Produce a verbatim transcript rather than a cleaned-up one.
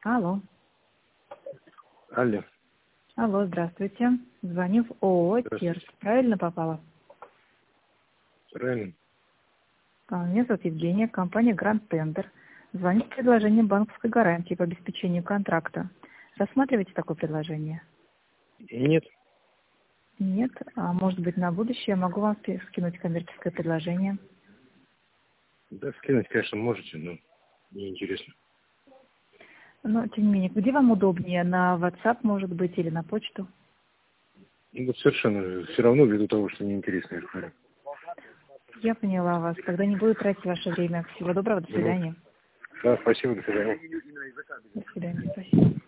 Алло. Алло. Алло, здравствуйте. Звоню в ООО «Терс». Правильно попала? Правильно. А, Меня зовут Евгения, компания «Гранд Тендер». Звоню с предложением банковской гарантии по обеспечению контракта. Рассматриваете такое предложение? Нет. Нет? А может быть, на будущее я могу вам ски- скинуть коммерческое предложение? Да, скинуть, конечно, можете, но неинтересно. Но, тем не менее, где вам удобнее? На WhatsApp, может быть, или на почту? Ну, вот совершенно все равно ввиду того, что неинтересно, я говорю. Я поняла вас. Тогда не буду тратить ваше время. Всего доброго, до Ну, свидания. да, спасибо, до свидания. До свидания, спасибо.